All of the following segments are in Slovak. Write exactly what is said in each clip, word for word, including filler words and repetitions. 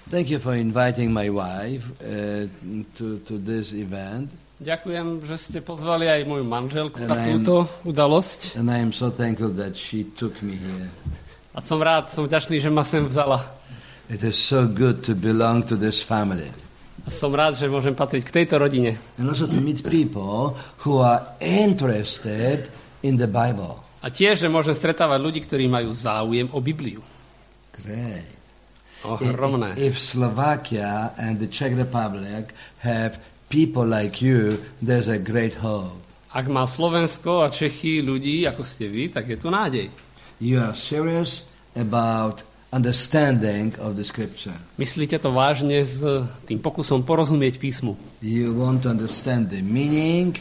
Thank you for inviting my wife uh, to, to this event. Ďakujem, že ste pozvali aj moju manželku na túto udalosť. And I am so thankful that she took me here. A som rád, som vďačný, že ma sem vzala. It is so good to belong to this family. A som rád, že môžem patriť k tejto rodine. And also to meet people who are interested in the Bible. A tiež, že môžem stretávať ľudí, ktorí majú záujem o Bibliu. Great. Ohromné. If Slovakia and the Czech Republic have people like you, there's a great hope. Ak má Slovensko a Čechy ľudí, ako ste vy, tak je tu nádej. You are serious about understanding of the scripture. Myslíte to vážne s tým pokusom porozumieť písmu? You want to understand the meaning.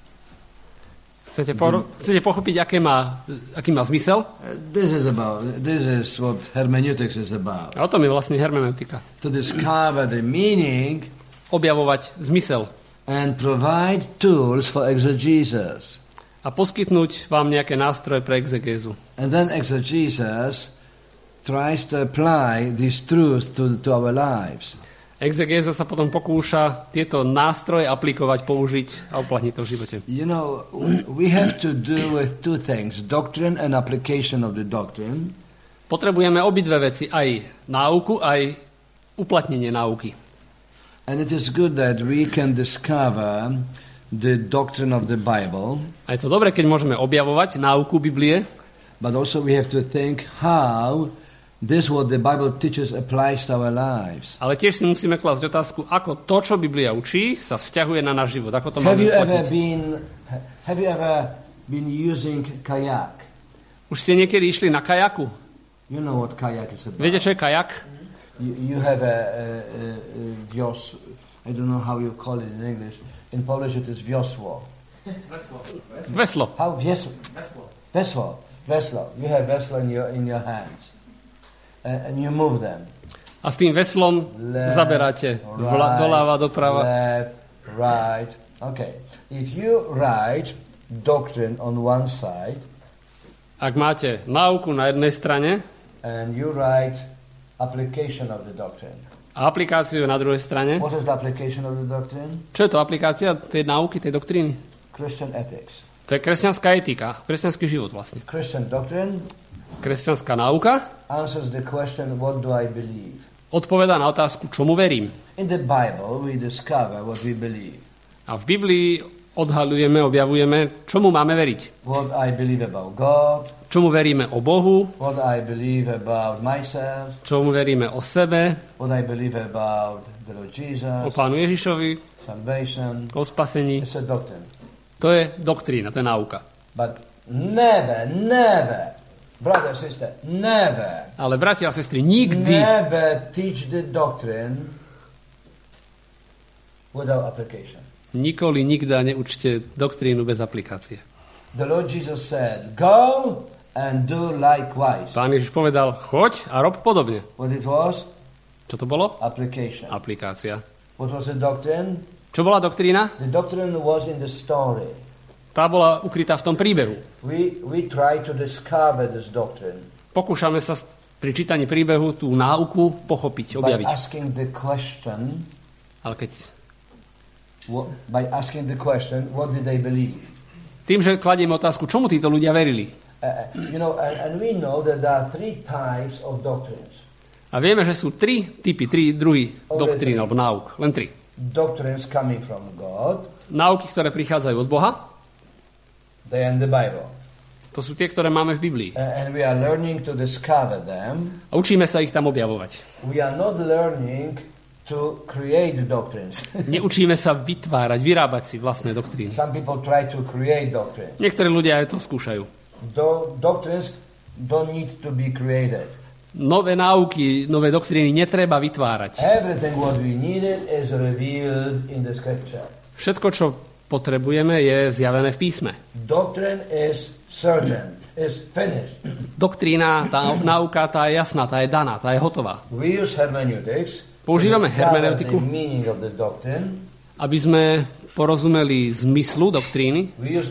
Chcete, poro- chcete pochopiť, aké má, aký má zmysel? Uh, this is about, this is what hermeneutics is about. A o tom je vlastne hermeneutika. To discover the meaning Objavovať zmysel. and provide tools for exegesis. A poskytnúť vám nejaké nástroje pre exegézu. And then exegesis tries to apply these truths to, to our lives. Exegéza sa potom pokúša tieto nástroje aplikovať, použiť a uplatniť to v živote. You know, we have to do with two things, doctrine and application of the doctrine. Potrebujeme obidve veci, aj náuku, aj uplatnenie náuky. And it is good that we can discover the doctrine of the Bible. A je to dobré, keď môžeme objavovať náuku Biblie, But also we have to think how this what the Bible teaches applies to our lives. ale tiež si musíme klásť otázku, ako to, čo Biblia učí, sa vzťahuje na náš život. Ako to Have máme you ever uplatniť. been have you ever been using kayak? Už ste niekedy išli na kajaku? You know what kayak is about. Viete, čo je kajak? You, you have a, a, a, a wios, I don't know how you call it in English. In Polish it is wiosło. Veslo. How wiesło? Veslo. Veslo. You have veslo in your in your hands. Uh, and you move them. A s tým veslom Left, zaberáte vla, doľava, doprava. Left, right. Okay. If you write doctrine on one side Ak máte náuku na jednej strane and you write application of the doctrine. a aplikáciu na druhej strane, What is the application of the doctrine? čo je to aplikácia tej náuky, tej doktríny? Christian ethics. To je kresťanská etika, kresťanský život vlastne. Christian doctrine Kresťanská náuka answers the question, what do I believe? odpovedá na otázku, čomu verím. In the Bible, we discover what we believe. A v Biblii odhaľujeme, objavujeme, čomu máme veriť. What I believe about God, Čomu veríme o Bohu, what I believe about myself, čomu veríme o sebe, what I believe about the Lord Jesus, o Pánu Ježišovi, salvation. o spasení. It's a doctrine. To je doktrína, to je náuka. But never, never, brother, sister, never, Ale bratia a sestry, nikdy, never teach the doctrine without application. nikoli, nikda neučte doktrínu bez aplikácie. The Lord Jesus said, go and do likewise. Pán Ježiš povedal, choď a rob podobne. What it was? Čo to bolo? Application. Aplikácia. What was the doctrine? Čo bola doktrína? The doctrine was in the story. Tá bola ukrytá v tom príbehu. We, we try to discover this doctrine Pokúšame sa pri čítaní príbehu tú náuku pochopiť, by objaviť. asking the question, Ale keď what, by asking the question, what did they believe? tým, že kladieme otázku, čomu títo ľudia verili. Uh, you know, and, and we know that there are three types of doctrines. A vieme, že sú tri typy, tri druhy doktrín alebo náuk. Len tri. Doctrines coming from God, Náuky, ktoré prichádzajú od Boha, they are in the Bible. to sú tie, ktoré máme v Biblii. Uh, and we are learning to discover them. A učíme sa ich tam objavovať. We are not learning to create doctrines. Neučíme sa vytvárať, vyrábať si vlastné doktríny. Some people try to create doctrines. Niektorí ľudia aj to skúšajú. Do, doctrines don't need to be created. Nové náuky, nové doktríny netreba vytvárať. Everything what we needed is revealed in the scripture. Všetko, čo potrebujeme, je zjavené v písme. Doctrine is certain, is finished. Doktrína, tá náuka, tá je jasná, tá je daná, tá je hotová. We use hermeneutics. Používame to discover hermeneutiku, the meaning of the doctrine. aby sme porozumeli zmyslu doktríny. We use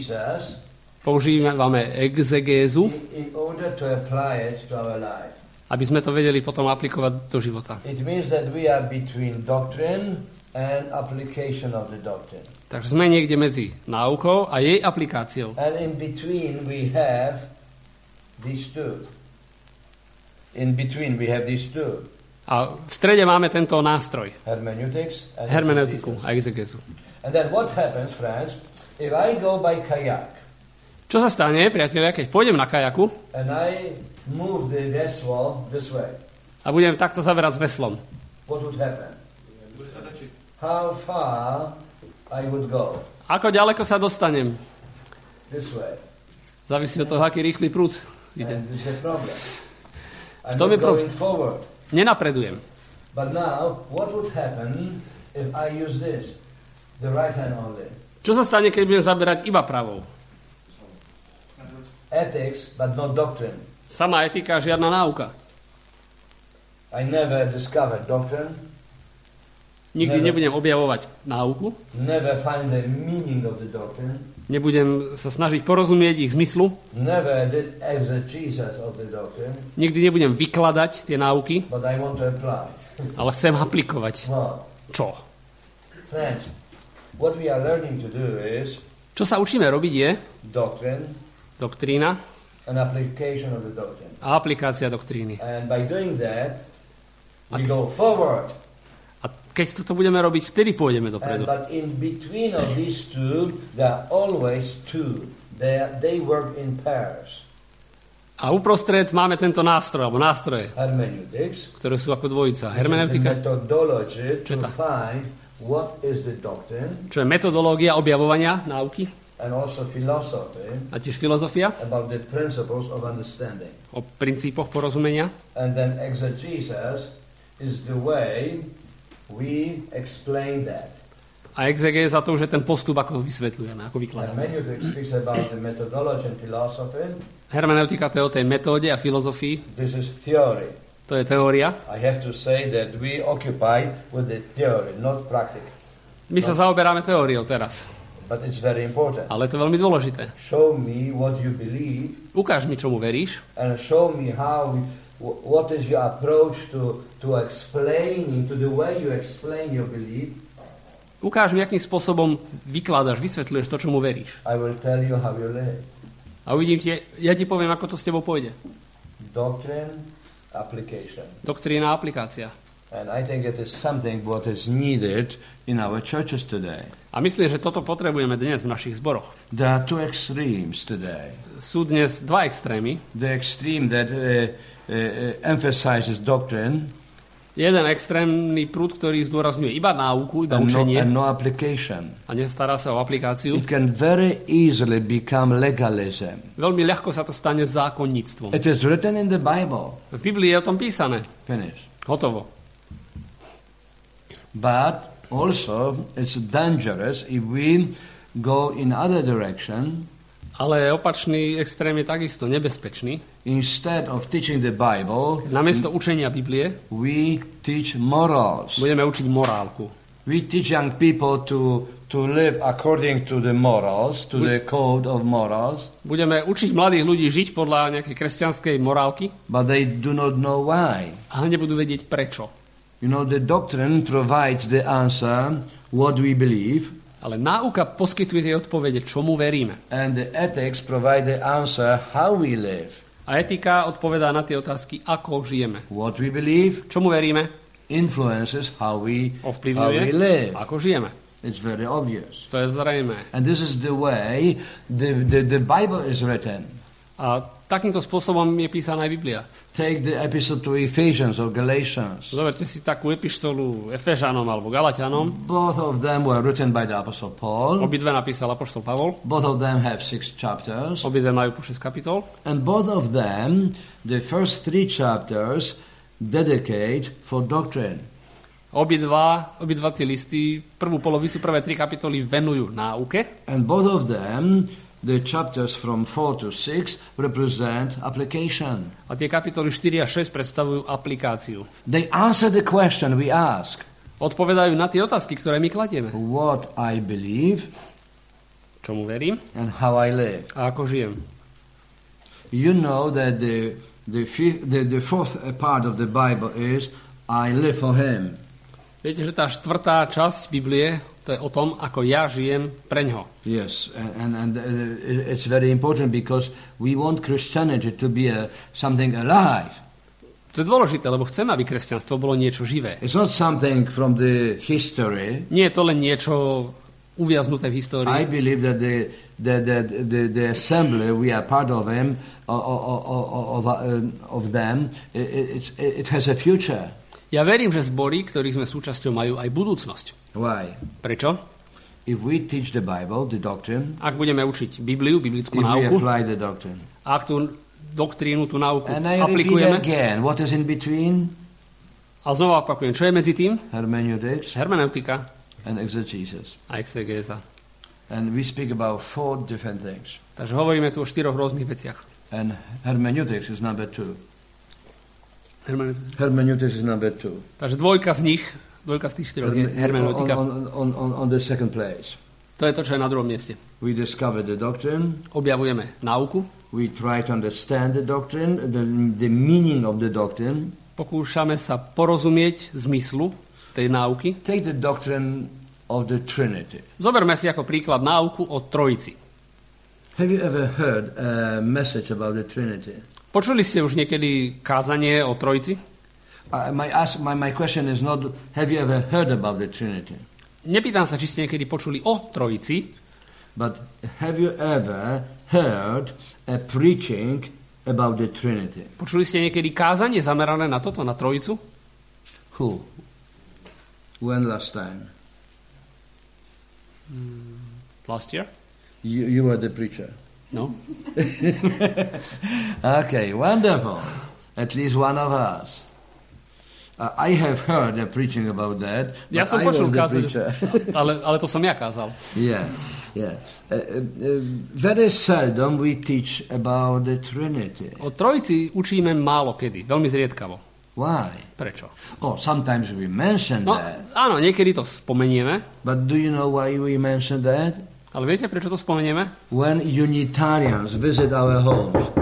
exegesis Používame exegézu in, in order to apply it to our life. a aby sme to vedeli potom aplikovať do života. It means that we are between doctrine and application of the doctrine. Takže sme niekde medzi náukou a jej aplikáciou. And in between we have these two. In between we have these two. A v strede máme tento nástroj. Hermeneutics and Hermeneutiku a exegezu. And then what happens, friends, if I go by kayak? Čo sa stane, priatelia, keď pôjdem na kajaku And I move the vessel this way. a budem takto zaberať s veslom? What would happen? How far I would go? Ako ďaleko sa dostanem? This way. Závisí od toho, aký rýchly prúd ide. And this is a problem. I'm tom je not problém. going forward. Nenapredujem. But now, what would happen if I use this? The right hand only. Čo sa stane, keď budem zaberať iba pravou? Ethics, but not doctrine. Sama etika, žiadna náuka. I never discovered doctrine. Nikdy Never. nebudem objavovať náuku. Never find the meaning of the doctrine. Nebudem sa snažiť porozumieť ich zmyslu. Never did exegesis of the doctrine. Nikdy nebudem vykladať tie náuky, But I want to apply. ale chcem aplikovať. Well, Čo? friends, what we are learning to do is Čo sa učíme robiť je doctrine doktrína and application of the doctrine. a aplikácia doktríny. And by doing that, we go forward. A keď toto budeme robiť, vtedy pôjdeme And, dopredu. but in between of these two, there are always two. They, are- they work in pairs. A uprostred máme tento nástroj, alebo nástroje, Hermeneutics, ktoré sú ako dvojica. the Hermeneutika, methodology to Čo je tá? find what is the doctrine, čo je metodológia objavovania náuky, and also philosophy a tiež filozofia about the principles of understanding. o princípoch porozumenia. And then exegesis is the way we explain that. A exegéza to už je ten postup, ako vysvetľujeme, ako vykladáme. Hermeneutics speaks about the methodology and philosophy. Hermeneutika to je o tej metóde a filozofii. This is theory. To je teória. I have to say that we occupy with the theory, not practice. My sa zaoberáme teóriou teraz, But it's very important. ale to je veľmi dôležité. Show me what you believe Ukáž mi, čomu veríš, and show me how, wh- what is your approach to, to explaining, to the way you explain your belief. ukáž mi, akým spôsobom vykladáš, vysvetľuješ to, čomu veríš. I will tell you how you live. A uvidím ti, ja ti poviem, ako to s tebou pôjde. Doctrine, application. Doktrína a aplikácia. And I think it is something what is needed in our churches today. A myslím, že toto potrebujeme dnes v našich zboroch. There are two extremes today. Sú dnes dva extrémy. The extreme that uh, uh, emphasizes doctrine Jeden extrémny prúd, ktorý zdôrazňuje iba náuku, iba and no, učenie and no application. a nestará sa o aplikáciu. It can very easily become legalism. Veľmi ľahko sa to stane zákonníctvom. It is written in the Bible. V Biblii je o tom písané. Finish. Hotovo. But also it's dangerous if we go in other direction. Ale opačný extrém je takisto nebezpečný. Instead of teaching the Bible, Namiesto učenia Biblie we teach morals. budeme učiť morálku. We teach young people to, to live according to the morals, to the code of morals, Budeme učiť mladých ľudí žiť podľa nejakej kresťanskej morálky, but they do not know why. ale nebudú vedieť prečo. You know, the doctrine provides the answer, what we believe, Ale náuka poskytuje tie odpovede, čomu veríme. and the ethics provide the answer, how we live. A etika odpovedá na tie otázky, ako žijeme. What we believe Čomu veríme, influences how we, how we ovplyvňuje, live. ako žijeme. It's very obvious. To je zrejmé. And this is the way the, the, the Bible is written. A takýmto spôsobom je písaná aj Biblia. Take the epistle to Ephesians or Galatians. Zoberte si takú epištolu Efežanom alebo Galatianom. Both of them were written by the Apostle Paul. Obidve napísal apoštol Pavol. Both of them have six chapters. Obidve majú po šesť kapitol. And both of them, the first three chapters, dedicate for doctrine. Obidva, obidva tie listy, prvú polovicu, prvé tri kapitoly venujú náuke. And both of them, the chapters from four to six, represent application. A tie kapitoly štyri a šesť predstavujú aplikáciu. They answer the question we ask. Odpovedajú na tie otázky, ktoré my kladieme. What I believe Čomu verím and how I live. a ako žijem. You know that the, The, fifth, the, the fourth part of the Bible is I live for him. Viete, že tá štvrtá časť Biblie, to je o tom, ako ja žijem preňho. Yes, and, and uh, it's very important because we want Christianity to be a, something alive. To je dôležité, lebo chceme, aby kresťanstvo bolo niečo živé. It's not something from the history. Nie je to len niečo uviaznuté v histórii. I believe that the, the, the, the, the assembly, we are part of them, of, of, of, of them, it, it, it has a future. Ja verím, že zbory, ktorých sme súčasťou, majú aj budúcnosť. Why? Prečo? If we teach the Bible, the doctrine, ak budeme učiť Bibliu, biblickú if náuku, we apply the doctrine, ak tú doktrínu, tú náuku and I aplikujeme, repeat again, what is in between? A znova opakujem, čo je medzi tým? Hermeneutics Hermeneutika and exegesis. a exegéza. And we speak about four different things. Takže hovoríme tu o štyroch rôznych veciach. And hermeneutics is number two. Hermeneutika. Hermeneutics is number two. Takže dvojka z nich, dvojka z tých štyroch je hermeneutika. On, on, on, on the second place. To je to, čo je na druhom mieste. We discover the doctrine. Objavujeme náuku. We try to understand the doctrine, the, the meaning of the doctrine. Pokúšame sa porozumieť zmyslu tej náuky. Take the doctrine of the Trinity. Zoberme si ako príklad náuku o Trojici. Have you ever heard a message about the Trinity? Počuli ste už niekedy kázanie o Trojici? Uh, my, ask, my, my question is not, have you ever heard about the Trinity? Nepýtam sa, či ste niekedy počuli o Trojici, but have you ever heard a preaching about the Trinity? Počuli ste niekedy kázanie zamerané na toto, na Trojicu? Who? When last time? Mm, last year? You, you were the preacher. No. Okay, wonderful. At least one of us. Uh, I have heard a preaching about that. Ja som I počul was the kázať, preacher. ale, ale to som ja kázal. Yeah, yeah. Uh, uh, very seldom we teach about the Trinity. O Trojici učíme málo kedy, veľmi zriedkavo. Why? Prečo? Oh, sometimes we mention No, that. áno, niekedy to spomenieme, But do you know why we mention that? ale viete, prečo to spomenieme? When Unitarians visit our homes.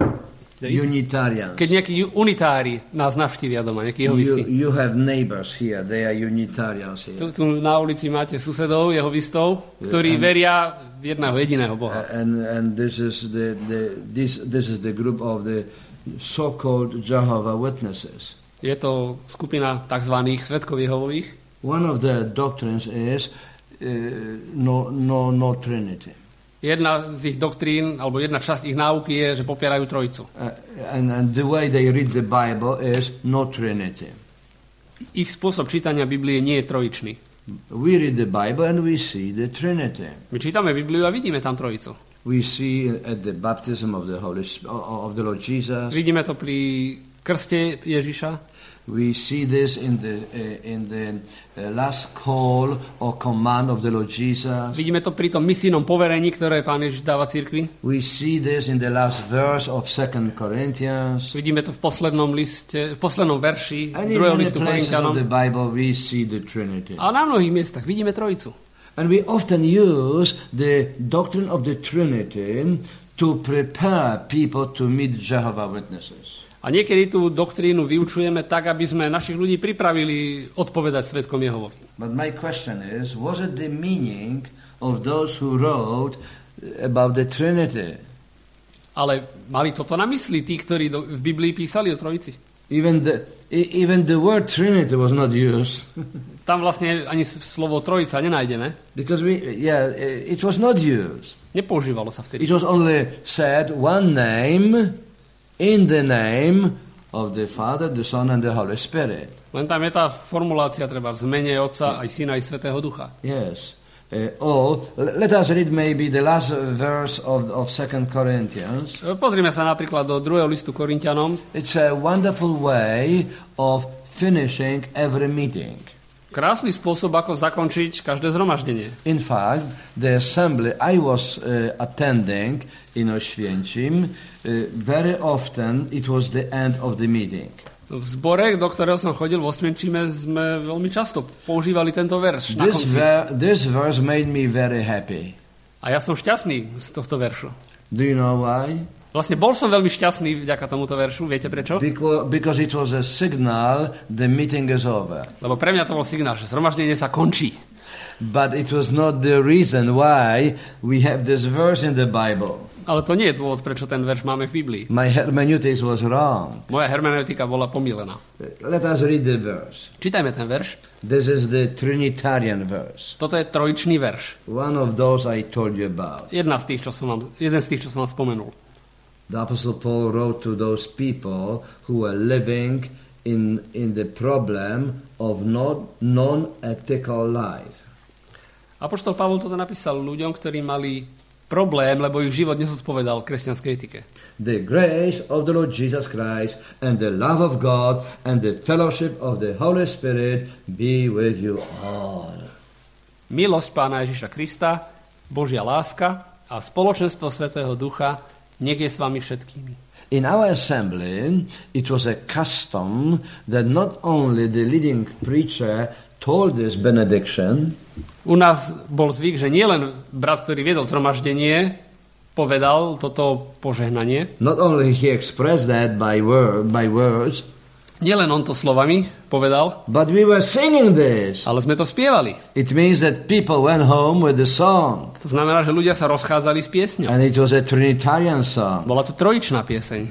Unitarians. Keď nejakí unitári nás navštívia doma, nejakí jehovisti. You, you have neighbors here, they are Unitarians here. Tu, tu na ulici máte susedov, jehovistov, ktorí And- veria v jedného jediného Boha. And and this is the, the this this is the group of the so-called Jehovah Witnesses. Je to skupina tzv. Svedkov Jehovových. One of their doctrines is uh, no no no Trinity. Jedna z ich doktrín, alebo jedna časť ich náuky je, že popierajú Trojicu. Uh, and, and the way they read the Bible is no Trinity. Ich spôsob čítania Biblie nie je trojičný. We read the Bible and we see the Trinity. My čítame Bibliu a vidíme tam Trojicu. We see at the baptism of the Holy Sp- of the Lord Jesus. Vidíme to pri krste Ježiša. We see this in the uh, in the uh, last call or command of the Lord Jesus. Vidíme to pri tom misijnom poverení, ktoré Pán Ježiš dáva cirkvi. We see this in the last verse of Second Corinthians. Vidíme to v poslednom liste, v poslednom verši And in druhého many listu places of Korinťanom. the Bible we see the Trinity. A na mnohých miestach vidíme Trojicu. And we often use the doctrine of the Trinity to prepare people to meet Jehovah Witnesses. A niekedy tú doktrínu vyučujeme tak, aby sme našich ľudí pripravili odpovedať svedkom Jehovovi. But my question is, was it the meaning of those who wrote about the Trinity? Ale mali toto na mysli tí, ktorí do, v Biblii písali o Trojici? Even the e- even the word Trinity was not used. Tam vlastne ani slovo Trojica nenájdeme. Because we, yeah, it was not used. Nepoužívalo sa vtedy. It was only said one name in the name of the Father, the Son, and the Holy Spirit. Len tam je tá formulácia treba v zmene Otca, aj Syna, aj Svätého Ducha. Yes. Uh, or let us read maybe the last verse of of Second Corinthians. Pozrime sa napríklad do druhého listu Korinťanom. It's a wonderful way of finishing every meeting. Krásny spôsob, ako zakončiť každé zhromaždenie. In fact, the assembly I was uh, attending in Oświęcim, uh, very often it was the end of the meeting. V zbore, do ktorého som chodil v Osvienčime, sme veľmi často používali tento verš na This, konci. ver- this verse made me very happy. A ja som šťastný z tohto veršu. Do you know why? Vlastne bol som veľmi šťastný vďaka tomuto veršu. Viete prečo? Because, because it was a signal the meeting is over. Lebo pre mňa to bol signál, že zhromaždenie sa končí. But it was not the reason why we have this verse in the Bible. Ale to nie je dôvod, prečo ten verš máme v Biblii. My hermeneutics was wrong. Moja hermeneutika bola pomílená. Let us read the verse. Čítajme ten verš. This is the Trinitarian verse. Toto je trojičný verš. One of those I told you about. Jedna z tých, čo som vám, jeden z tých, čo som vám spomenul. The Apostle Paul wrote to those people who were living in, in the problem of non, non-ethical life. Apoštol Pavol toto napísal ľuďom, ktorí mali problém, lebo ich život nezodpovedal kresťanskej etike. The grace of the Lord Jesus Christ and the love of God and the fellowship of the Holy Spirit be with you all. Milosť Pána Ježiša Krista, Božia láska a spoločenstvo Svätého Ducha nech je s vami všetkými. In our assembly, it was a custom that not only the leading preacher told this benediction. U nás bol zvyk, že nielen brat, ktorý viedol zhromaždenie, povedal toto požehnanie. Not only he expressed that by word, by words. Nielen on to slovami povedal, but we were singing this. Ale sme to spievali. It means that people went home with the song. To znamená, že ľudia sa rozchádzali s piesňou. And it was a Trinitarian song. Bola to trojičná pieseň.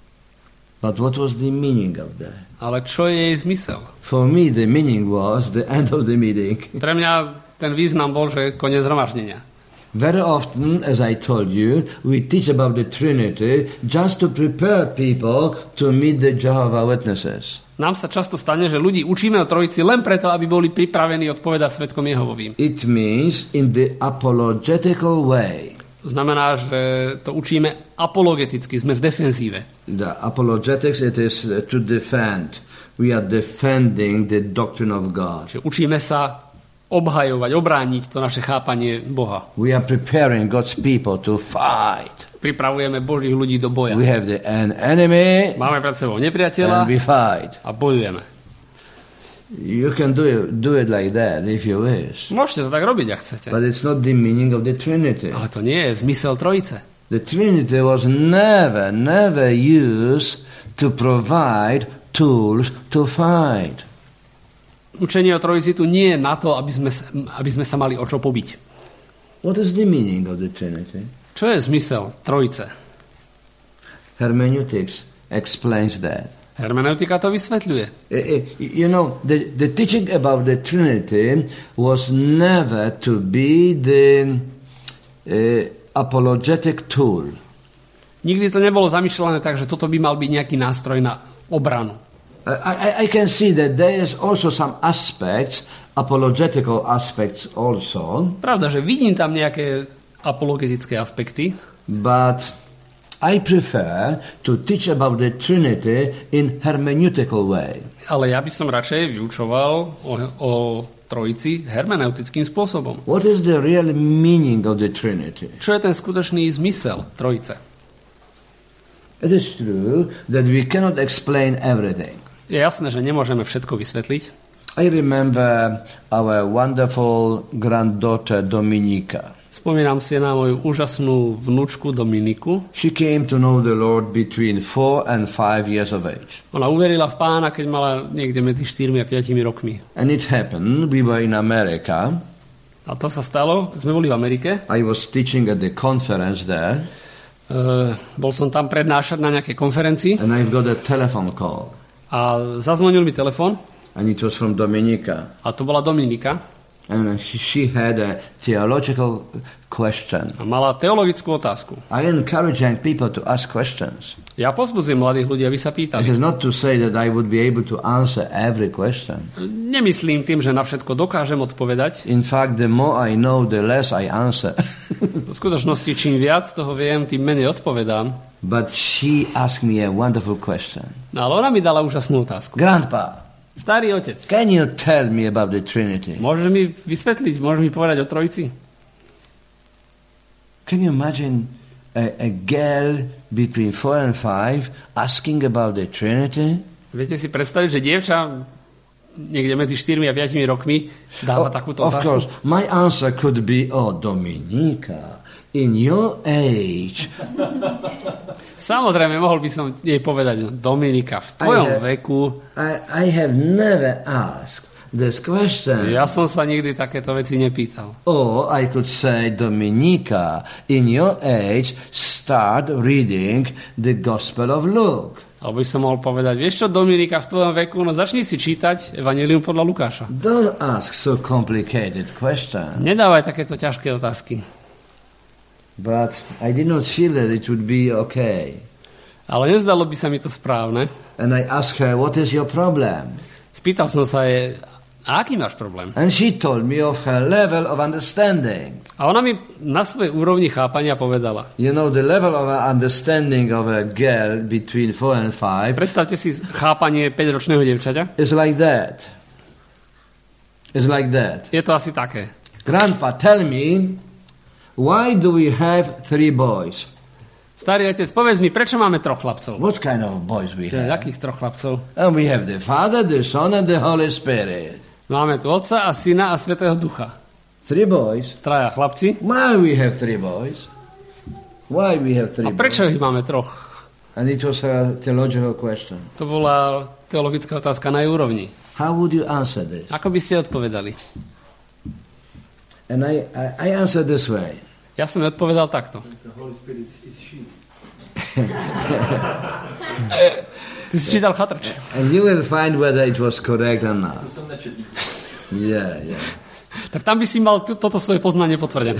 But what was the meaning of that? Ale čo je jej zmysel? For me the meaning was the end of the meeting. Pre mňa ten význam bol, že koniec zhromaždenia. Very often, as I told you, we teach about the Trinity just to prepare people to meet the Jehovah's Witnesses. Nám sa často stane, že ľudí učíme o Trojici len preto, aby boli pripravení odpovedať svedkom Jehovovým. It means in the apologetical way. To znamená, že to učíme apologeticky, sme v defenzíve. The apologetics, it is to defend. We are defending the doctrine of God. Čiže učíme sa obhajovať, obrániť to naše chápanie Boha. We are preparing God's people to fight. Pripravujeme Božích ľudí do boja. We have the an enemy. Máme pred sebou nepriateľa and we fight. A bojujeme. You can do it, do it like that if you wish. Môžete to tak robiť, ak chcete. But it's not the meaning of the Trinity. Ale to nie je zmysel Trojice. The Trinity was never, never used to provide tools to fight. Učenie o Trojici tu nie je na to, aby sme, aby sme sa mali o čo pobiť. What is the meaning of the Trinity? Čo je zmysel Trojice? Hermeneutics explains that. Hermeneutika to vysvetľuje. You know, the, the teaching about the Trinity was never to be the uh, apologetic tool. Nikdy to nebolo zamýšľané tak, že toto by mal byť nejaký nástroj na obranu. I, I can see that there is also some aspects, apologetical aspects also. Pravda, že vidím tam nejaké apologetické aspekty. But I prefer to teach about the Trinity in hermeneutical way. Ale ja by som radšej vyučoval o, o Trojici hermeneutickým spôsobom. What is the real meaning of the Trinity? Čo je ten skutočný zmysel Trojice? It is true that we cannot explain everything. Je jasné, že nemôžeme všetko vysvetliť. I remember our wonderful granddaughter Dominika. Spomínam si na moju úžasnú vnúčku Dominiku. She came to know the Lord between four and five years of age. Ona uverila v Pána, keď mala niekde medzi štyrmi a piatimi rokmi. And it happened, we were in America. A to sa stalo, keď sme boli v Amerike. I was teaching at the conference there. Uh, bol som tam prednášať na nejakej konferencii. And I've got a telephone call. A zazvonil mi telefon. And it was from Dominika. A to bola Dominika. And she, she had a theological question. A mala teologickú otázku. I encourage young people to ask questions. Ja povzbudzujem mladých ľudí, aby sa pýtali. This is not to say that I would be able to answer every question. Nemyslím tým, že na všetko dokážem odpovedať. In fact, the more I know, the less I answer. V skutočnosti, čím viac toho viem, tým menej odpovedám. But she asked me a wonderful question. No, ale ona mi dala úžasnú otázku. Grandpa, starý otec, can you tell me about the Trinity? Môžeš mi vysvetliť, môžeš mi povedať o Trojici? Can you imagine a, a girl between four and five asking about the Trinity? Viete si predstaviť, že dievča niekde medzi štyrmi a piatimi rokmi dáva O- takúto of otázku. course, my answer could be, oh, Dominika, in your age, Samozrejme, mohol by som jej povedať, Dominika, v tvojom Aj, veku, I, I have never asked this question. ja som sa nikdy takéto veci nepýtal. Or I could say, Dominika, in your age, start reading the Gospel of Luke. Alebo by som mohol povedať, vieš čo, Dominika, v tvojom veku, no začni si čítať Evangelium podľa Lukáša. Don't ask so complicated questions. Nedávaj takéto ťažké otázky. But I did not feel that it would be okay. Ale nezdalo by sa mi to správne. And I asked her, what is your problem? Spýtal som sa jej, a aký máš problém? And she told me of her level of understanding. A ona mi na svojej úrovni chápania povedala. You know, the level of understanding of a girl between four and five Predstavte si chápanie päťročného dievčaťa. is like that. It's like that. Je to asi také. Grandpa, tell me, why do we have three boys? Starý otec, povedz mi, prečo máme troch chlapcov? What kind of boys we have? Jakých troch chlapcov? And we have the Father, the Son, and the Holy Spirit. Máme tu Otca a Syna a Svätého Ducha. Three boys. Traja chlapci. Why we have three boys? Why we have three A prečo boys? ich máme troch? And it was a theological question. To bola teologická otázka na jej úrovni. How would you answer this? Ako by ste odpovedali? And I, I, I answered this way. Ja som jej odpovedal takto. Ty si čítal chatrč. And you will find whether it was correct or not. Yeah, yeah. Tak tam by si mal t- toto svoje poznanie potvrdené.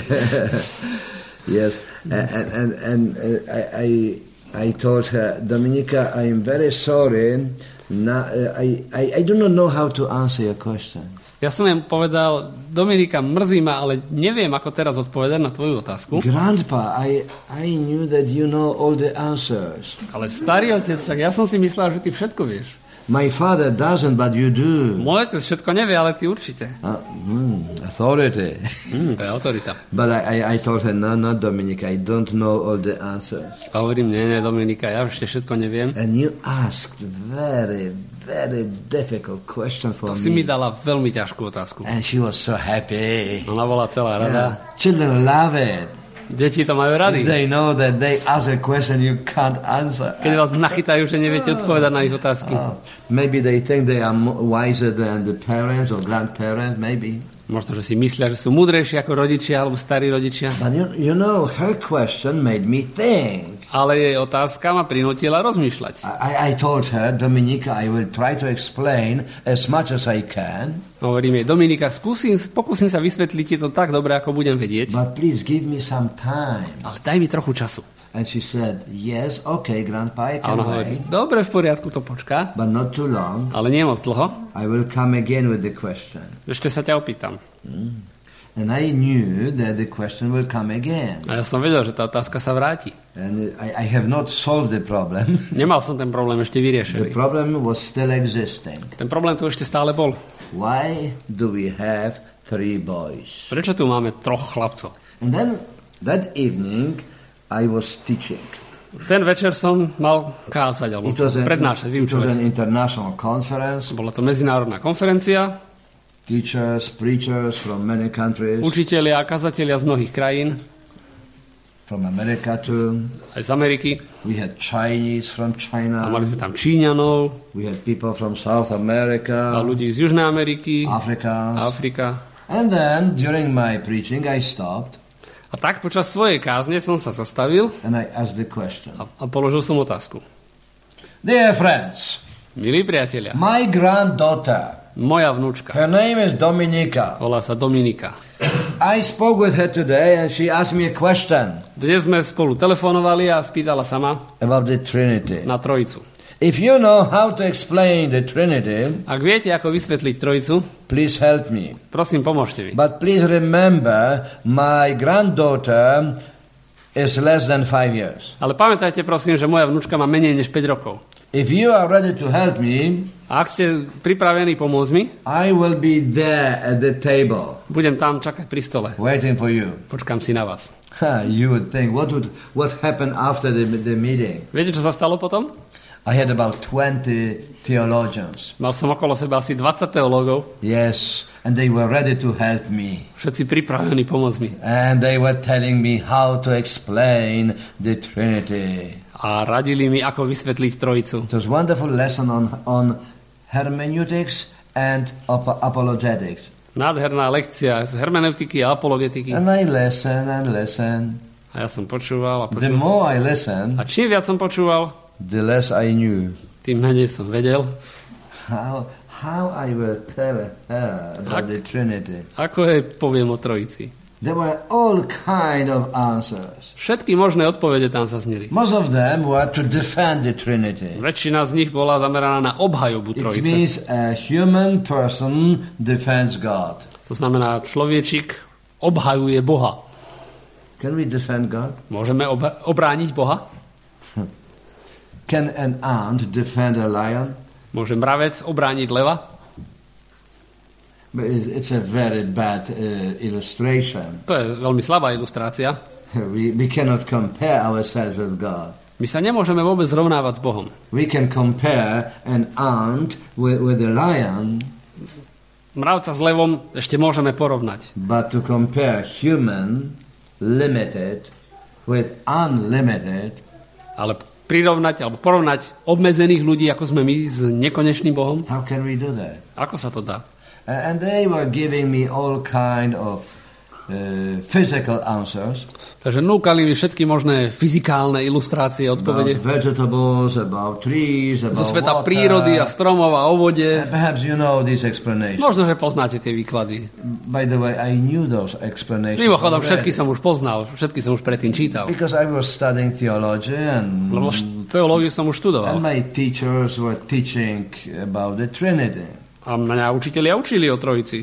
Yes. And, and, and uh, I, I, I told her, Dominika, I am very sorry. Now, uh, I, I, I do not know how to answer your question. Ja som im povedal, Dominika, mrzí ma, ale neviem, ako teraz odpovedať na tvoju otázku. Grandpa, I, I knew that you know all the answers. Ale starý otec, však ja som si myslel, že ty všetko vieš. My father doesn't, but you do. Môj otec všetko nevie, ale ty určite. Uh, mm, authority. Mm, to je autorita. But I, I, I told her, no, no, Dominika, I don't know all the answers. A hovorím, nie, nie, Dominika, ja ešte všetko neviem. And you asked very, very difficult question for To si mi me. dala veľmi ťažkú otázku. And she was so happy. Ona bola celá rada. Yeah. Children love it. Deti to majú rady. They know that they ask a question you can't answer. Keď vás nachytajú, že neviete odpovedať na ich otázky. Uh, maybe they think they are mo- wiser than the parents or grandparents, maybe. Možno, že si myslia, že sú múdrejší ako rodičia alebo starí rodičia. But you, you know, her question made me think. Ale jej otázka ma prinútila rozmýšľať. I, I told her, Dominika, I will try to explain as much as I can. Hovorím jej, Dominika, skúsim, pokúsim sa vysvetliť ti to tak dobre, ako budem vedieť. But please give me some time. Ale daj mi trochu času. And she said, yes, okay, Grandpa, I A can ona hovorí, wait. dobre, v poriadku, to počká, But not too long. ale nie moc dlho. I will come again with the question. Ešte sa ťa opýtam. And I knew that the question will come again. A ja som vedel, že tá otázka sa vráti. And I, I have not solved the problem. Nemal som ten problém ešte The vyriešený. problem was still existing. Ten problém tu ešte stále bol. Why do we have three boys? Prečo tu máme troch chlapcov? And then that evening I was teaching. Ten večer som mal kázať, alebo It was, an, prednášať, it was vyučovať. an international conference. Bola to medzinárodná konferencia. Teachers, preachers from many countries, Učitelia a kazatelia z mnohých krajín, from America too. aj z Ameriky. We had Chinese from A China. mali sme tam Číňanov We had people from South a America, ľudí z Južnej Ameriky, Africa. Afrika. And then during my preaching I stopped A tak počas svojej kázne som sa zastavil and I asked the question. a, a položil som otázku. Dear friends, Milí priatelia, my granddaughter, moja vnúčka, her name is Dominika. volá sa Dominika. I spoke with her today and she asked me a question Dnes sme spolu telefonovali a spýtala sa ma about the Trinity. na trojicu. If you know how to explain the Trinity, Ak viete, ako vysvetliť trojicu, please help me. prosím, pomôžte mi. But please remember, my granddaughter is less than five years. Ale pamätajte, prosím, že moja vnúčka má menej než päť rokov. If you are ready to help me, A ak ste pripravení pomôcť mi, I will be there at the table, budem tam čakať pri stole. waiting for you. Počkám si na vás. Ha, you would think, what would what happened after the, the meeting? Viete, čo sa stalo potom? I had about twenty theologians. Mal som okolo seba asi dvadsať teológov. Yes, and they were ready to help me. Všetci pripravení pomôcť mi. And they were telling me how to explain the Trinity. A radili mi, ako vysvetliť Trojicu. It was a wonderful lesson on, on hermeneutics and ap- apologetics. Nádherná lekcia z hermeneutiky a apologetiky. And I listened and listened. A ja som počúval a The počúval. more I listened, A čím viac som počúval, the less I knew. tým menej som vedel. How, how I will tell her about Ak- the Trinity. Ako jej poviem o Trojici. There were all kind of answers. Všetky možné odpovede tam sa zneli. Most of them were to defend the Trinity. Väčšina z nich bola zameraná na obhajobu It Trojice. means a human person defends God. To znamená, človečik obhajuje Boha. Can we defend God? Môžeme obha- obrániť Boha? Can an ant defend a lion? Môže mravec obrániť leva? But it's it's a very bad uh, illustration. To je veľmi slabá ilustrácia. We, we cannot compare ourselves with God. My sa nemôžeme vôbec zrovnávať s Bohom. We can compare an ant with, with a lion, Mravca s levom ešte môžeme porovnať. but to compare human, limited, with unlimited, Ale prirovnať alebo porovnať obmedzených ľudí, ako sme my, s nekonečným Bohom, how can we do that? ako sa to dá? Uh, and they were giving me all kind of uh, physical answers Takže núkali mi všetky možné fyzikálne ilustrácie, about odpovede vegetables, about trees, zo about sveta water. prírody a stromov a o vode. Uh, Perhaps you know these explanations. Možno, že poznáte tie výklady. By the way, I knew those explanations Mimochodom, already. všetky som už poznal, všetky som už predtým čítal. Because I was studying theology and, Lebo š- teológiu som už and študoval. my teachers were teaching about the Trinity. A mňa učitelia učili o Trojici.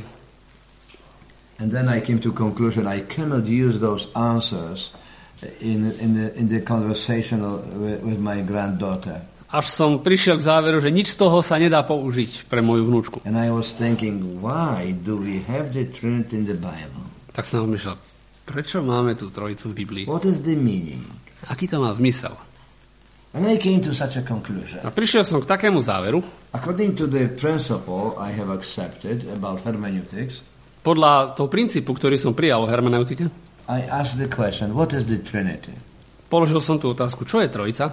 And then I came to conclusion I cannot use those answers in in the in the conversation with, with my granddaughter. Až som prišiel k záveru, že nič z toho sa nedá použiť pre moju vnúčku. And I was thinking, why do we have the Trinity in the Bible? Tak som myšľal, prečo máme tú Trojicu v Biblii? What is the meaning? Aký to má zmysel? And I came to such a conclusion. A prišiel som k takému záveru, According to the principle I have accepted about hermeneutics, podľa toho princípu, ktorý som prijal o hermeneutike, I asked the question, what is the Trinity? položil som tú otázku, čo je Trojica?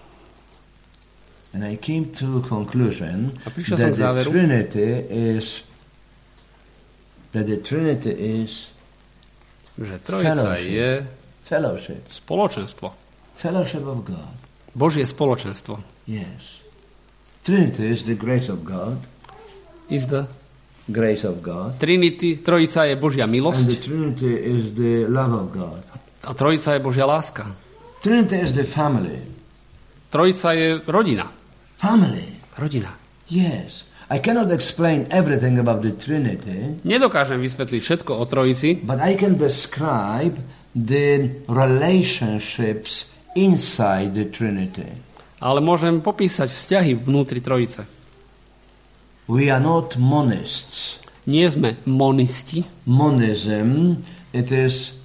And I came to conclusion A prišiel som that k the záveru, Trinity is that the Trinity is že Trojica Fellowship. je fellowship, spoločenstvo. fellowship of God. Božie spoločenstvo. Yes. Trinity is the grace of God, Is the grace of God, Trinity, Trojica je Božia and the milosť Trinity is the love of God. a Trojica je Božia láska. Trinity is the family. Trojica je rodina. Family. Rodina. Yes. I cannot explain everything about the Trinity, Nedokážem vysvetliť všetko o Trojici, but I can describe the relationships inside the Trinity. ale môžem popísať vzťahy vnútri Trojice. We are not monists. Nie sme monisti. Monism, it is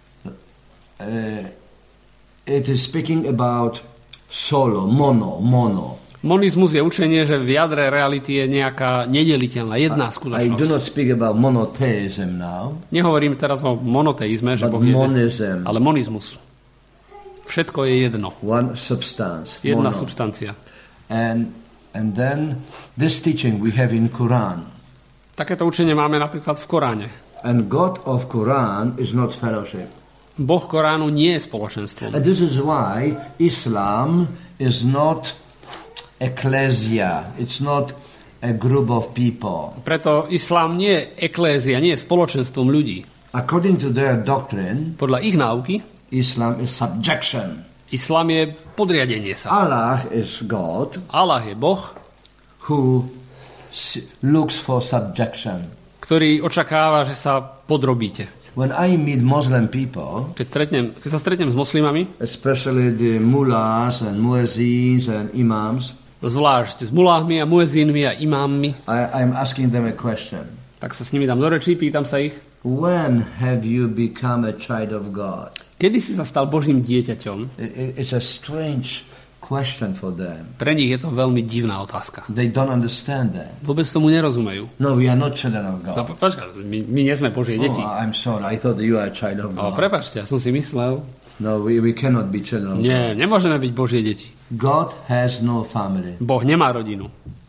uh, it is speaking about solo, mono, mono. Monizmus je učenie, že v jadre reality je nejaká nedeliteľná, jedna I do skutočnosť. not speak about monotheism now, Nehovorím teraz o monoteizme, že but Boh je jeden, monism, ale monizmus. Všetko je jedno. one substance, Jedna mono. substancia. And and then this teaching we have in Quran. Takéto učenie máme napríklad v Koráne. And God of Quran is not fellowship. Boh Koránu nie je spoločenstvom. And this is why Islam is not ecclesia. It's not a group of people. Preto islám nie je eklézia, nie je spoločenstvom ľudí. According to their doctrine, Podľa ich náuky, Islam is subjection. islám je podriadenie sa. Allah is God Allah je Boh, who s- looks for subjection. ktorý očakáva, že sa podrobíte. When I meet Muslim people, Keď, stretnem, keď sa stretnem s moslimami, especially the mullahs and muezzins and imams, zvlášť s muláhmi a muezínmi a imámmi, I, I'm asking them a question. tak sa s nimi dám do rečí, pýtam sa ich, When have you become a child of God? kedy si sa stal Božím dieťaťom? I- i- It's a strange question for them. Pre nich je to veľmi divná otázka. They don't understand that. Vôbec tomu nerozumejú. No, we are not children of God. No, počkaj, my, my nie sme Božie deti. Oh, I'm sorry. I thought that you are a child of No, God. prepáčte, ja som si myslel. No, we, we cannot be children of Nie, God. nemôžeme byť Božie deti. God has no family. Boh nemá rodinu.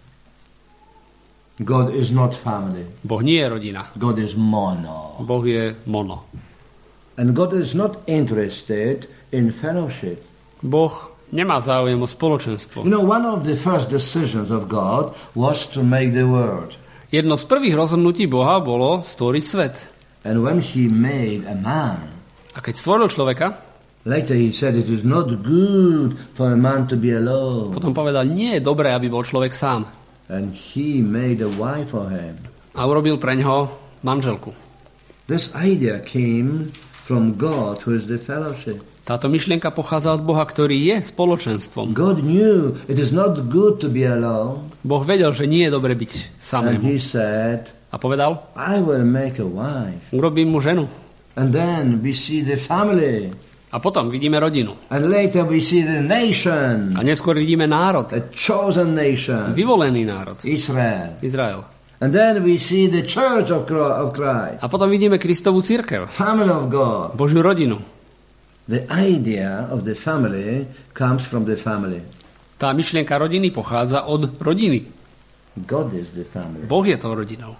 God is not family. Boh nie je rodina. God is mono. Boh je mono. And God is not interested in fellowship. Boh nemá záujem o spoločenstvo. You know, one of the first decisions of God was to make the world. Jedno z prvých rozhodnutí Boha bolo stvoriť svet. And when he made a man, A keď stvoril človeka, later he said it is not good for a man to be alone. potom povedal, nie je dobré, aby bol človek sám. And he made a wife for him. A urobil preňho manželku. This idea came from God, who is the fellowship. Táto myšlienka pochádza od Boha, ktorý je spoločenstvom. God knew it is not good to be alone. Boh vedel, že nie je dobre byť And samému. he said, A povedal, I will make a wife. urobím mu ženu. And then we see the family. A potom vidíme rodinu. And later we see the nation. A neskôr vidíme národ. A chosen nation. Vyvolený národ. Israel. Izrael. And then we see the church of Cro- of Christ. A potom vidíme Kristovú cirkev. Family of God. Božiu rodinu. The idea of the family comes from the family. Tá myšlienka rodiny pochádza od rodiny. God is the family. Boh je tou rodinou.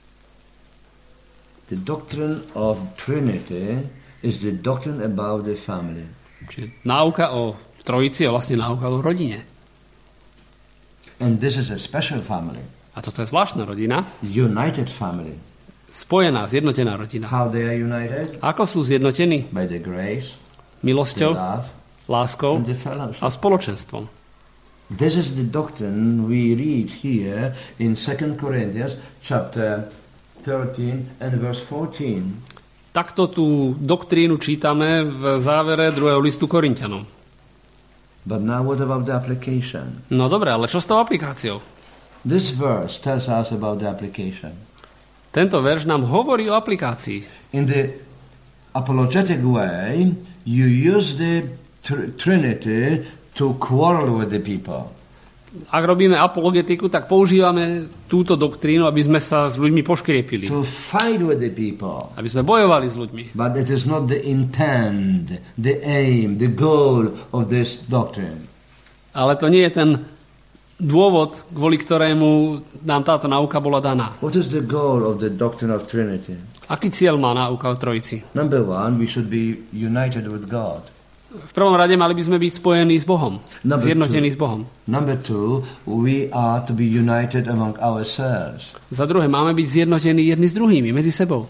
The doctrine of Trinity is the doctrine about the family. Čiže náuka o trojici je vlastne náuka o rodine. And this is a special family. A toto je zvláštna rodina. United family. Spojená, zjednotená rodina. How they are united? Ako sú zjednotení? By the grace, the Milosťou, love, láskou and the fellowship. a spoločenstvom. This is the doctrine we read here in Second Corinthians chapter thirteen and verse fourteen. Takto tú doktrínu čítame v závere druhého listu Korinťanom. But now what about the application? No dobre, ale čo s tou aplikáciou? This verse tells us about the application. Tento verš nám hovorí o aplikácii. In the apologetic way, you use the tr- Trinity to quarrel with the people. Ak robíme apologetiku, tak používame túto doktrínu, aby sme sa s ľuďmi poškriepili. To fight with the people. Aby sme bojovali s ľuďmi. But it is not the intent, the aim, the goal of this doctrine. Ale to nie je ten dôvod, kvôli ktorému nám táto náuka bola daná. What is the goal of the doctrine of Trinity? Aký cieľ má náuka o trojici? Number one, we should be united with God. V prvom rade mali by sme byť spojení s Bohom. Number Zjednotení two. s Bohom. Number two, we are to be united among ourselves. Za druhé, máme byť zjednotení jedni s druhými, medzi sebou.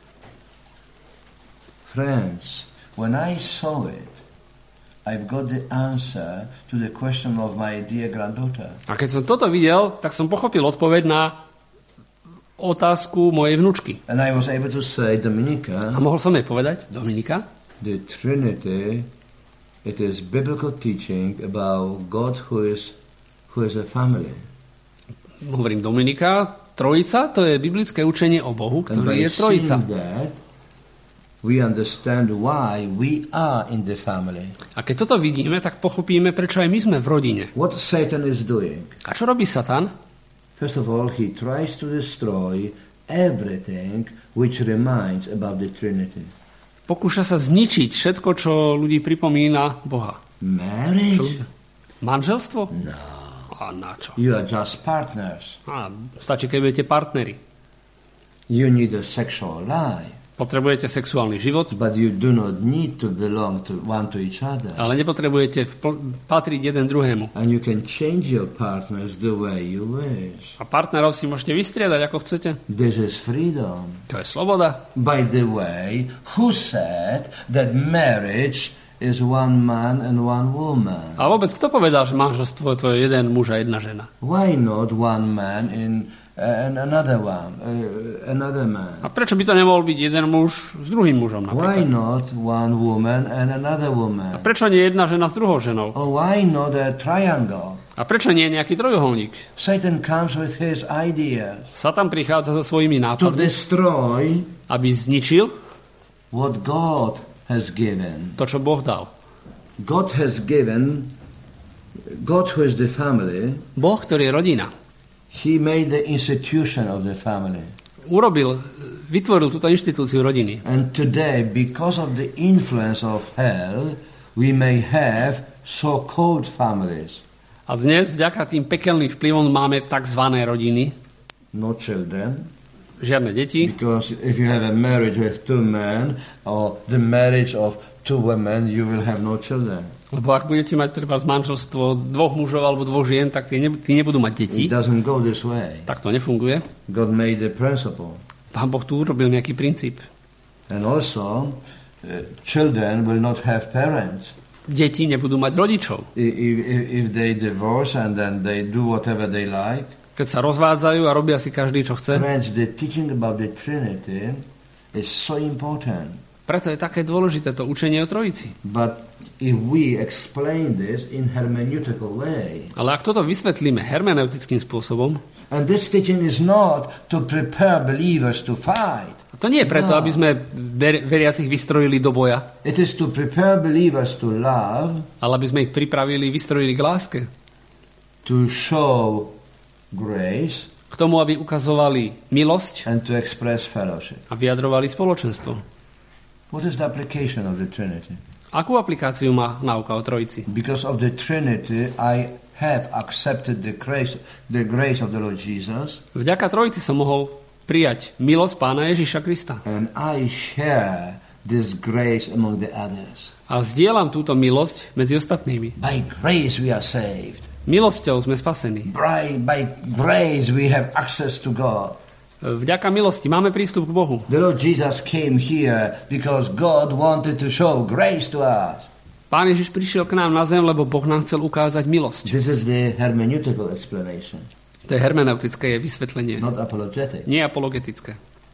Friends, when I saw it, I've got the answer to the question of my dear granddaughter. A keď som toto videl, tak som pochopil odpoveď na otázku mojej vnučky. And I was able to say, Dominica, A mohol som jej povedať, Dominika, the Trinity, it is biblical teaching about God who is, who is a family. hovorím Dominika, trojica, to je biblické učenie o Bohu, And ktorý by je trojica. seeing that, we understand why we are in the family. A keď toto vidíme, tak pochopíme, prečo aj my sme v rodine. What Satan is doing? A čo robí Satan? First of all, he tries to destroy everything which reminds about the Trinity. Pokúša sa zničiť všetko, čo ľudí pripomína Boha. Marriage? Čo? Manželstvo? No. A na čo? You are just partners. A stačí, keď budete partneri. You need a sexual life. Potrebujete sexuálny život, But you do not need to belong to one to each other. ale nepotrebujete vpl- patriť jeden druhému. And you can change your partners the way you wish. A partnerov si môžete vystriedať, ako chcete. This is freedom. To je sloboda. By the way, who said that marriage is one man and one woman? A vôbec, kto povedal, že manželstvo to je jeden muž a jedna žena? Why not one man in uh, and another one, uh, another man? A prečo by to nemohol byť jeden muž s druhým mužom Why napríklad? not one woman and another A woman? prečo nie jedna žena s druhou ženou? Or why not a triangle? A prečo nie nejaký trojuholník? Satan comes with his ideas Satan prichádza so svojimi to nápadmi, destroy aby zničil what God has given. to, čo Boh dal. God has given God, who is the family, Boh, ktorý je rodina, he made the institution of the family. urobil, vytvoril túto inštitúciu rodiny. And today, because of the influence of hell, we may have so-called families. A dnes, vďaka tým pekelným vplyvom, máme tzv. Rodiny, No children. žiadne deti. Because if you have a marriage with two men, or the marriage of two women, you will have no children. Lebo ak budete mať treba z manželstvo dvoch mužov alebo dvoch žien, tak tí, ne, tí nebudú mať deti. It doesn't go this way. Tak to nefunguje. God made the principle. Pán Boh tu urobil nejaký princíp. And also, uh, children will not have parents. Deti nebudú mať rodičov. If, if, if they divorce and then they do whatever they like. Keď sa rozvádzajú a robia si každý, čo chce. Friends, the teaching about the Trinity is so important. Preto je také dôležité to učenie o Trojici. But if we explain this in hermeneutical way, Ale ak toto vysvetlíme hermeneutickým spôsobom, and this teaching is not to prepare believers to fight. a to nie je preto, No. aby sme ver, veriacich vystrojili do boja, It is to prepare believers to love, ale aby sme ich pripravili, vystrojili k láske. to show grace, K tomu, aby ukazovali milosť and to express fellowship. a vyjadrovali spoločenstvo. What is the application of the Trinity? Akú aplikáciu má náuka o Trojici? Because of the Trinity, I have accepted the grace, the grace of the Lord Jesus, Vďaka Trojici som mohol prijať milosť Pána Ježiša Krista. and I share this grace among the others. A zdieľam túto milosť medzi ostatnými. By grace we are saved. Milosťou sme spasení. By, by grace we have access to God. Vďaka milosti máme prístup k Bohu. The Lord Jesus came here because God wanted to show grace to us. Pán Ježiš prišiel k nám na zem, lebo Boh nám chcel ukázať milosť. This is the hermeneutical explanation, To je hermeneutické je vysvetlenie, not apologetic. nie apologetické.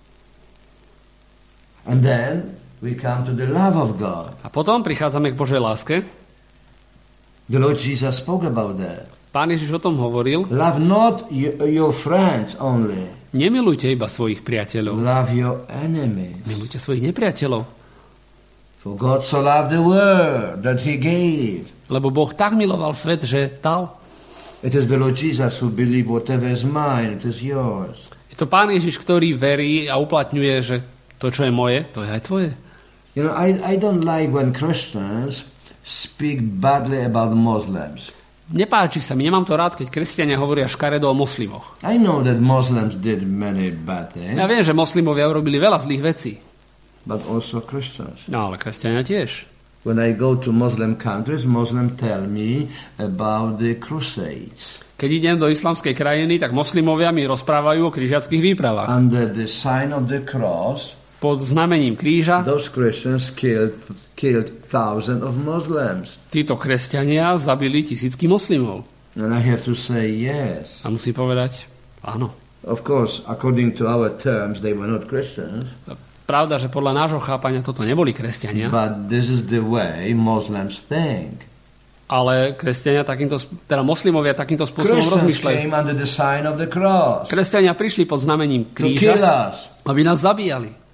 And then we come to the love of God. A potom prichádzame k Božej láske. The Lord Jesus spoke about that. Pán Ježiš o tom hovoril. Love not y- your friends only. Nemilujte iba svojich priateľov. Love your enemies. Milujte svojich nepriateľov. For God so loved the world that he gave. Lebo Boh tak miloval svet, že dal. It is the Lord Jesus who believed whatever is mine, it is yours. Je to Pán Ježiš, ktorý verí a uplatňuje, že to, čo je moje, to je aj tvoje. You know, I, I don't like when Christians speak badly about Muslims. Nepáči sa mi, nemám to rád, keď kresťania hovoria škaredo o moslimoch. I know that Muslims did many bad things, Ja viem, že moslimovia urobili veľa zlých vecí. but also Christians. No, ale kresťania tiež. When I go to Muslim countries, Muslims tell me about the Crusades. Keď idem do islamskej krajiny, tak moslimovia mi rozprávajú o križiackých výpravách. Under the sign of the cross, Pod znamením kríža those Christians killed killed thousands of Muslims. títo kresťania zabili tisícky moslimov. And I have to say yes. A musím povedať, áno. Of course, according to our terms, they were not Christians. Pravda, že podľa nášho chápania toto neboli kresťania, But this is the way Muslims think. ale kresťania takýmto, teda moslimovia takýmto spôsobom Christians rozmýšľajú. came under the sign of the cross Kresťania prišli pod znamením to kill kríža, us. aby nás zabíjali.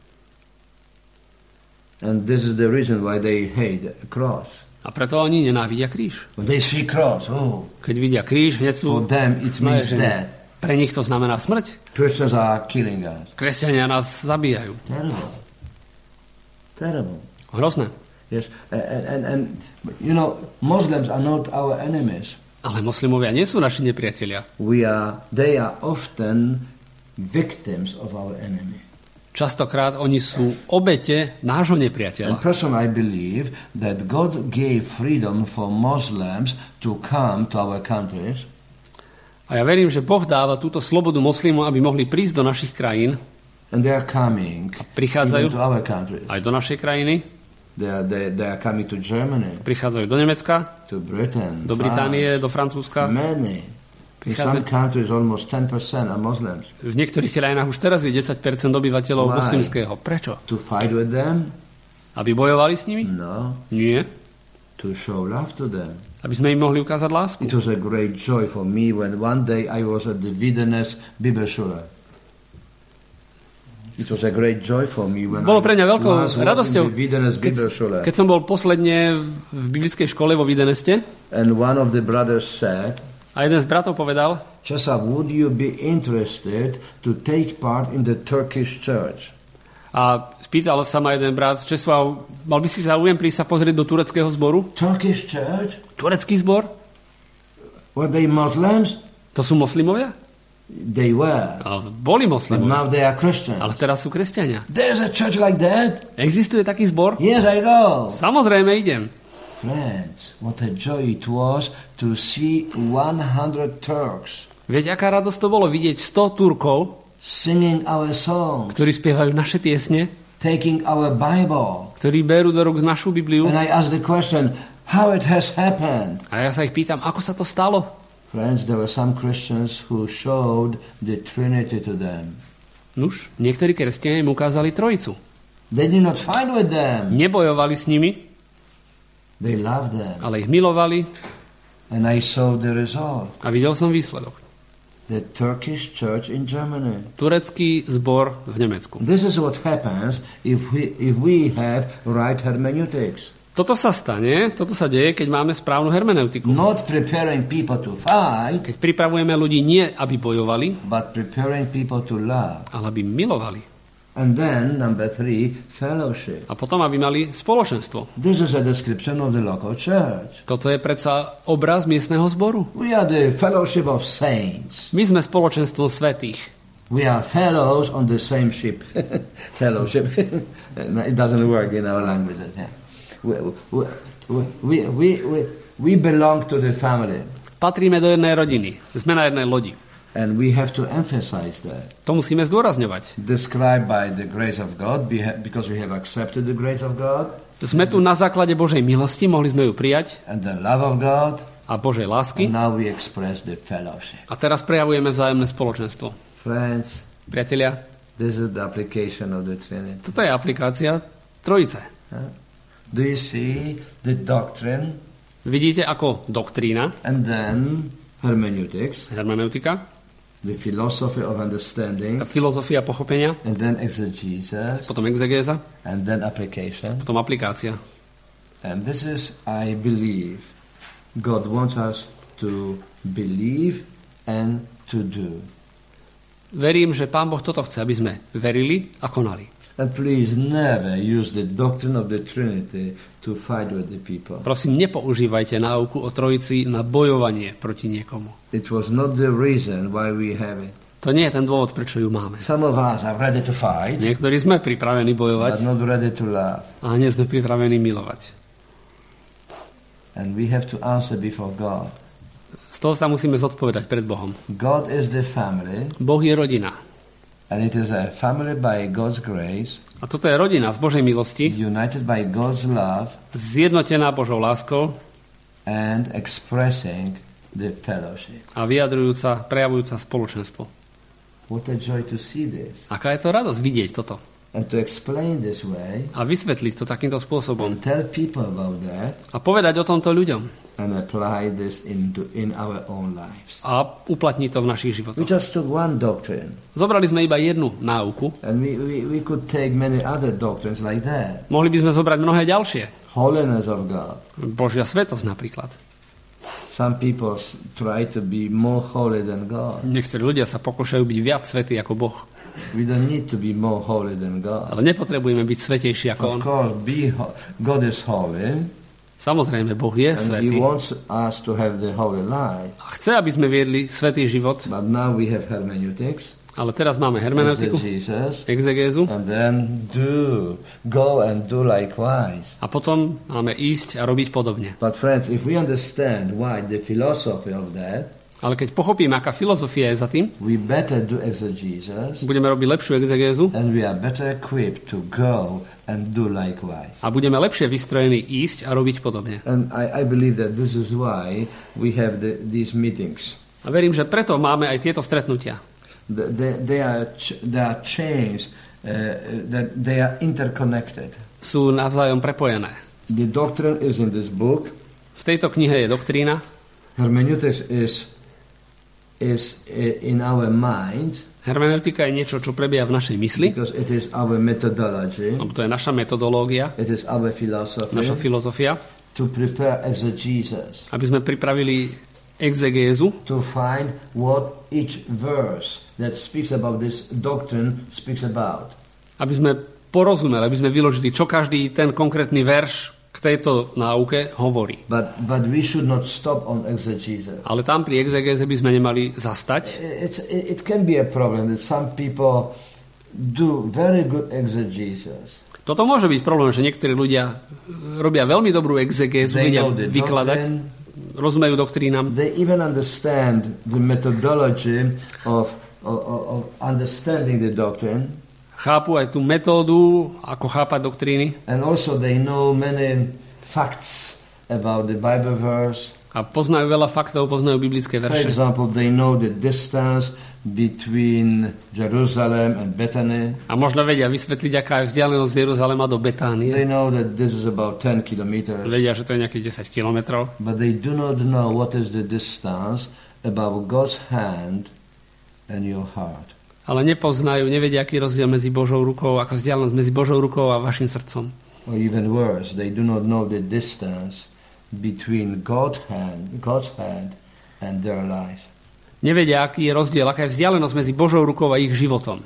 And this is the reason why they hate the cross. A preto oni nenávidia kríž. When they see cross, oh, Keď vidia kríž, hneď sú... for them it means naježení. death. Pre nich to znamená smrť. Christians are killing us. Kresťania nás zabíjajú. Terrible. Terrible. Hrozné. Yes, and, and, and you know, Muslims are not our enemies. Ale moslimovia nie sú naši nepriatelia. We are, they are often victims of our enemy. Častokrát oni sú obete nášho And nepriateľa. personally, I believe that God gave freedom for Muslims to come to our countries. A ja verím, že Boh dáva túto slobodu moslimom, aby mohli prísť do našich krajín, And they are coming prichádzajú even to our countries. aj do našej krajiny, They are, they, they are coming to Germany, prichádzajú do Nemecka, to Britain, do Británie, do Francúzska. France, many. In some Prichádzajú. countries, almost ten percent are Muslims. V niektorých krajinách už teraz je desať percent obyvateľov Why? moslimského. Prečo? To fight with them? Aby bojovali s nimi? No. Nie. To show love to them. Aby sme im mohli ukázať lásku. It was a great joy for me when one day I was at the Wiedenes Bibelschule. It was a great joy for me when Bolo pre mňa veľkou I was radosťou, in the Wiedenes keď, Bibelschule. keď som bol posledne v biblickej škole vo Wiedeneste And one of the brothers said, a jeden z bratov povedal, Česa, would you be interested to take part in the Turkish church? a spýtal sa ma jeden brat, Česlav, mal by si záujem prísť sa pozrieť do tureckého zboru? Turkish church? Turecký zbor? Were they Muslims? To sú moslimovia? They were. Ale boli But moslimovia. now they are Christians. Ale teraz sú kresťania. There's a church like that? Existuje taký zbor? Yes, I go. Samozrejme idem. Friends, what a joy it was to see one hundred Turks Viete, aká radosť to bolo vidieť sto Turkov, singing our songs, ktorí spievajú naše piesne, taking our Bible. ktorí berú do rúk našu Bibliu. And I asked the question, how it has happened. A ja sa ich pýtam, ako sa to stalo? Friends, there were some Christians who showed the Trinity to them. Nuž, niektorí kresťania im ukázali trojicu. They did not fight with them. Nebojovali s nimi, They loved them. ale ich milovali And I saw the result. a videl som výsledok. The Turkish church in Germany. Turecký zbor v Nemecku. This is what happens if we, if we have right hermeneutics. Toto sa stane, toto sa deje, keď máme správnu hermeneutiku. Not preparing people to fight, Keď pripravujeme ľudí nie, aby bojovali, but preparing people to love. ale aby milovali. And then, number three, fellowship. A potom, aby mali spoločenstvo. This is a description of the local church. Toto je predsa obraz miestneho zboru. We are the fellowship of saints. My sme spoločenstvo svätých. We are fellows on the same ship. Fellowship. No, it doesn't work in our languages. Yeah. We, we, we, we, we, we belong to the family. Patríme do jednej rodiny. Sme na jednej lodi. And we have to emphasize that. To musíme zdôrazňovať. Described by the grace of God, because we have accepted the grace of God. Sme tu na základe Božej milosti, mohli sme ju prijať, And the love of God. a Božej lásky. And now we express the fellowship. A teraz prejavujeme vzájomné spoločenstvo. Friends, Priatelia, this is the application of the Trinity. toto je aplikácia Trojice. Huh? Do you see the doctrine Vidíte ako doktrína, and then hermeneutics, hermeneutika, the philosophy of tá understanding, filozofia pochopenia, and then exegesis, potom exegéza, and then application. potom aplikácia. And this is, I believe, God wants us to believe and to do. Verím, že Pán Boh toto chce, aby sme verili a konali. And please never use the doctrine of the Trinity to fight with the people. Prosím, nepoužívajte náuku o Trojici na bojovanie proti niekomu. It was not the reason why we have it. To nie je ten dôvod, prečo ju máme. Some of us are ready to fight, Niektorí sme pripravení but bojovať, not ready to love. a nie sme pripravení milovať. And we have to answer before God. Z toho sa musíme zodpovedať pred Bohom. God is the family, Boh je rodina. and it is a family by God's grace, A toto je rodina z Božej milosti, united by God's love, zjednotená Božou láskou and expressing the fellowship. a vyjadrujúca, prejavujúca spoločenstvo. What a joy to see this. Aká je to radosť vidieť toto And to explain this way, a vysvetliť to takýmto spôsobom and tell people about that, a povedať o tomto ľuďom and apply this into in our own lives. a uplatniť to v našich We životoch. just took one doctrine, Zobrali sme iba jednu náuku, and we, we, we could take many other doctrines like that. mohli by sme zobrať mnohé ďalšie. Holiness of God. Božia svetosť napríklad. Some people s- try to be more holy than God. Niektorí ľudia sa pokúšajú byť viac svätí ako Boh, We don't need to be more holy than God. ale nepotrebujeme byť svätejší ako Of On. course, be ho- God is holy, Samozrejme, Boh je and He svätý wants us to have the holy life. a chce, aby sme viedli svätý život, But now we have hermeneutics, ale teraz máme hermeneutiku, exegesis, exegézu and then do, go and do likewise. a potom máme ísť a robiť podobne. But friends, if we understand why the philosophy of that, Ale keď pochopíme, aká filozofia je za tým, we better do exegesis, budeme robiť lepšiu exegézu and we are better equipped to go and do likewise. a budeme lepšie vystrojení ísť a robiť podobne. And I, I believe that this is why we have the, these meetings. A verím, že preto máme aj tieto stretnutia. The, they, they, are ch- they are chains, uh, that they are interconnected. Sú navzájom prepojené. The doctrine is in this book. V tejto knihe je doktrína, Hermeneutics is, is uh, in our minds. Hermeneutika je niečo, čo prebieha v našej mysli. Because it is our methodology. Lebo to je naša metodológia. It is our philosophy. Naša filozofia. To prepare exegesis. Aby sme pripravili exegézu. To find what each verse that speaks about this doctrine speaks about. Aby sme porozumeli, aby sme vyložili, čo každý ten konkrétny verš k tejto náuke hovorí. But, but we should not stop on exegesis. Ale tam pri exegéze by sme nemali zastať. It's, it can be a problem that some people do very good exegesis. Toto môže byť problém, že niektorí ľudia robia veľmi dobrú exegézu, vedia vykladať, rozumejú doktrínam. They even understand the methodology of, of, of understanding the doctrine. Chápu aj tú metódu, ako chápať doktríny. And also they know many facts about the Bible verse. A poznajú veľa faktov, poznajú biblické verše. For example, they know the distance between Jerusalem and Bethany. A možno vedia vysvetliť, aká je vzdialenosť z Jeruzalema do Betánie. They know that this is about ten kilometers. Vedia, že to je nejakých desať kilometrov. But they do not know what is the distance about God's hand and your heart. Ale nepoznajú, nevedia, aký rozdiel medzi Božou rukou, aká vzdialenosť medzi Božou rukou a vašim srdcom. Or even worse, they do not know the distance between God's hand, God's hand and their life. Nevedia, aký je rozdiel, aká je vzdialenosť medzi Božou rukou a ich životom.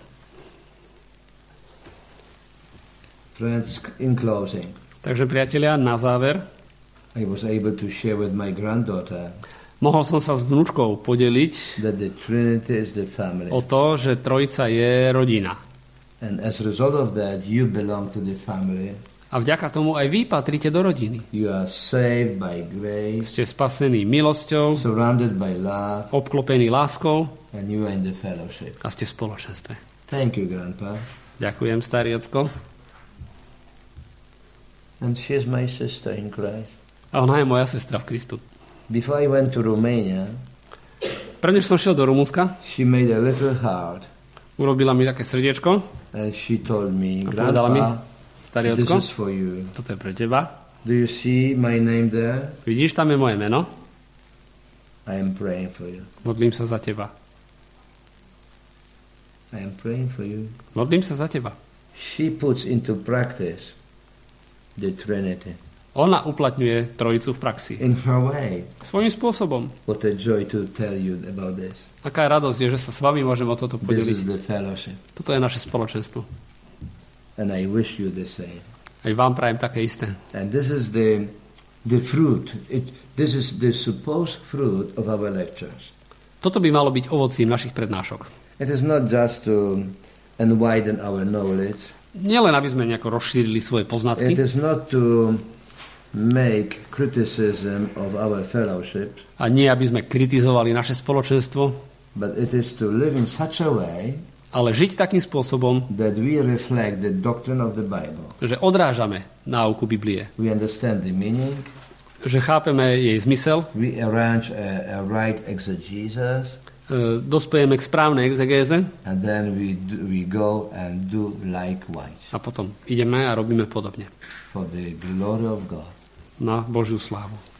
Friends, in closing, takže priatelia, na záver, I was able to share with my granddaughter mohol som sa s vnúčkou podeliť that the Trinity is the family. o to, že Trojica je rodina. And as a result of that, you belong to the family. A vďaka tomu aj vy patríte do rodiny. You are saved by grace. Ste spasení milosťou, surrounded by love, obklopení láskou and you are in the fellowship. A ste v spoločenstve. Thank you, Grandpa. Ďakujem, starý ocko. And she is my sister in Christ. A ona je moja sestra v Kristu. Before I went to Romania, prednež som šiel do Rumunska, she made a little heart. Urobila mi také srdiečko. And she told me, Grandpa, mi, starý this ocko, is for you. Toto je pre teba. Do you see my name there? Vidíš, tam je moje meno. I am praying for you. Modlím sa za teba. I am praying for you. Modlím sa za teba. She puts into practice the Trinity. Ona uplatňuje Trojicu v praxi. In her way. Svojím spôsobom. What a joy to tell you about this. Aká radosť je, že sa s vami môžem o toto podeliť. This is the fellowship. Toto je naše spoločenstvo. And I wish you the same. Aj vám prajem také isté. And this is the the fruit. It, this is the supposed fruit of our lectures. Toto by malo byť ovocím našich prednášok. It is not just to widen our knowledge. Nielen aby sme nejako rozšírili svoje poznatky. It is not to make criticism of our fellowship. A nie aby sme kritizovali naše spoločenstvo. But it is to live in such a way. Ale žiť takým spôsobom, that we reflect the doctrine of the Bible. Že odrážame náuku Biblie. We understand the meaning. Že chápeme jej zmysel. We arrange a, a right exegesis. E, dospejeme k správnej exegéze. And then we do, we go and do likewise. A potom ideme a robíme podobne. For the glory of God. Na Božiu slávu.